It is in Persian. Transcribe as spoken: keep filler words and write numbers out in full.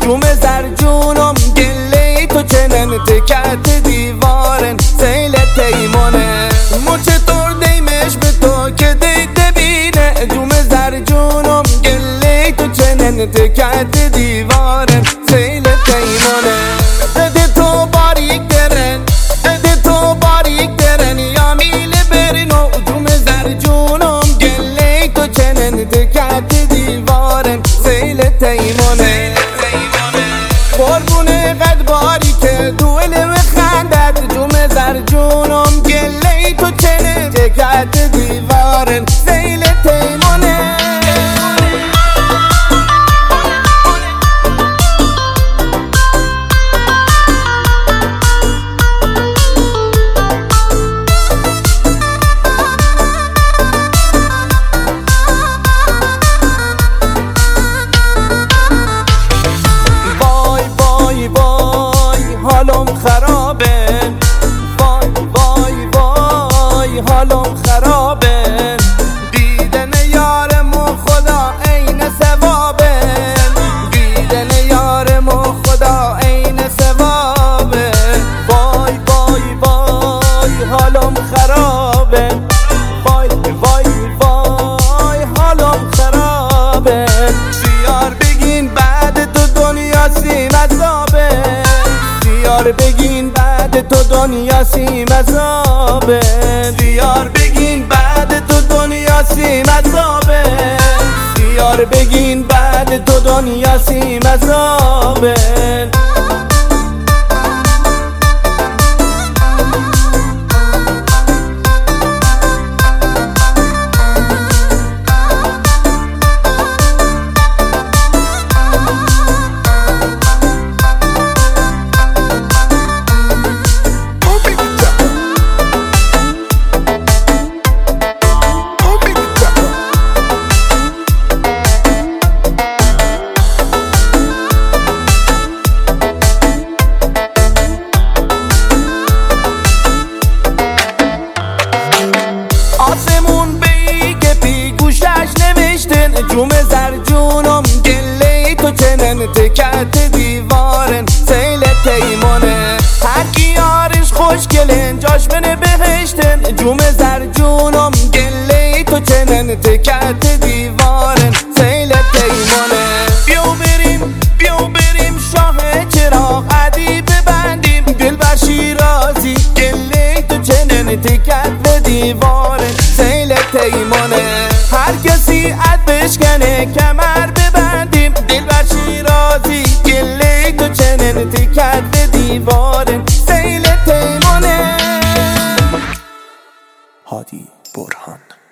جوم زرجونم گله تو چنن تکت دیوارن سیل تیمونه مو چطور دیمش به تو که دی ببینه جوم زرجونم گله تو چنن تکت دیوارن سیل تیمونه بده تو باریک درن بده تو باریک درن یا میل برنو جوم زرجونم گله تو چنن تکت دیوارن سیل تیمونه قربونه قد باری که دوله و خندت جوم زرجونم گله تو چنن تکت دیوارن سیل تیمونه حالم خرابه وای وای وای حالم خرابه دیدن یارمو خدا عین ثوابه دیدن یارمو خدا عین ثوابه وای وای وای حالم خرابه وای وای وای حالم خرابه بیار بگین بعد تو دنیا سیم عذابه دیار بگین بعد تو دنیا سیم عذابه دیار بگین بعد تو دنیا سیم عذابه دیار بگین بعد تو دنیا سیم عذابه آسمون بیگه پی گوشش نوشتن جوم زرجونم گله تو چنن تکت دیوارن سیل تیمونه هر کی یارش خوشگلن جاش منه بهشتن جوم زرجونم گله تو چنن تکت دیوارن سیل تیمونه بیو بریم بیو بریم شاه چراغ عدی ببندیم دل بر شیرازی گله تو چنن تکت دیوارن سیل تیمونه هر کسی عد بشکنه کمر ببندیم دل بر شیرازی گله تو چنن تکت دیوارن سیل تیمونه. هادی برهان.